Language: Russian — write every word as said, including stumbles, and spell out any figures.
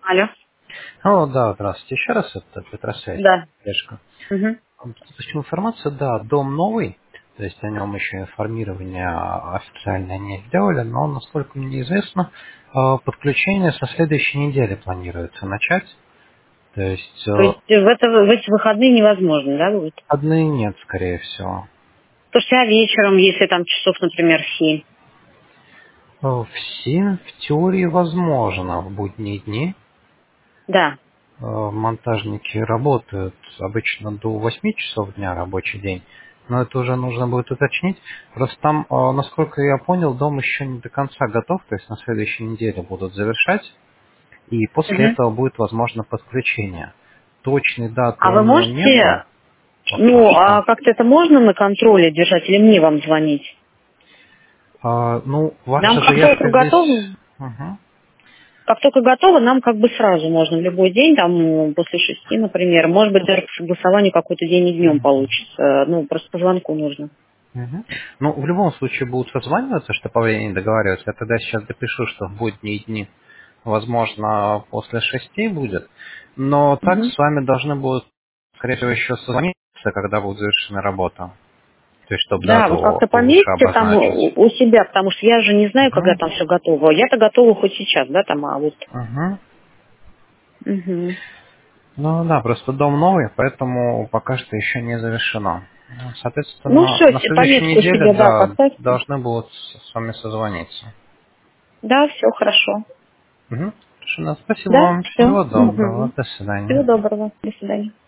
Алло. О, да, здравствуйте. Еще раз, это Петросвязь. Да. Поддержка. Угу. Точнее, информация, да, дом новый, то есть о нем еще информирование официально не сделали, но, насколько мне известно, э, подключение со следующей недели планируется начать. То есть То э, есть в, это, в эти выходные невозможно, да, будет? одной нет, скорее всего. Слушайте, а вечером, если там часов, например, семь? Э, В семь в теории возможно в будние дни. Да. Э, Монтажники работают обычно до восьми часов дня рабочий день, но это уже нужно будет уточнить. Просто там, э, насколько я понял, дом еще не до конца готов, то есть на следующей неделе будут завершать, и после Угу. этого будет возможно подключение. Точной даты А у вы меня нету можете, пока ну, что. а как-то это можно на контроле держать или мне вам звонить? А, ну, Нам ваша как только заявка здесь... готово, Мгм. как только готово, нам как бы сразу можно в любой день, там, после шести, например. Может быть, даже к согласованию какой-то день и днем получится. Ну, просто по звонку нужно. Мгм. Ну, в любом случае будут созваниваться, что по времени договариваться. Я тогда сейчас допишу, что в будние дни, возможно, после шести будет. Но так Угу. с вами должны будут, скорее всего, еще созвониться, когда будет завершена работа. То есть, чтобы Да, вот дату как-то лучше пометьте там у обозначить. у себя, потому что я же не знаю, когда Угу. там все готово. Я-то готова хоть сейчас, да, там, а вот. Угу. Мгм. Ну да, просто дом новый, поэтому пока что еще не завершено. Ну, Ну соответственно, все, на следующей пометку неделе, себе, да, да, поставьте. должны будут с с вами созвониться. Да, все хорошо. Угу. Спасибо Да, вам. все. Всего доброго. До Всего свидания. доброго. До свидания.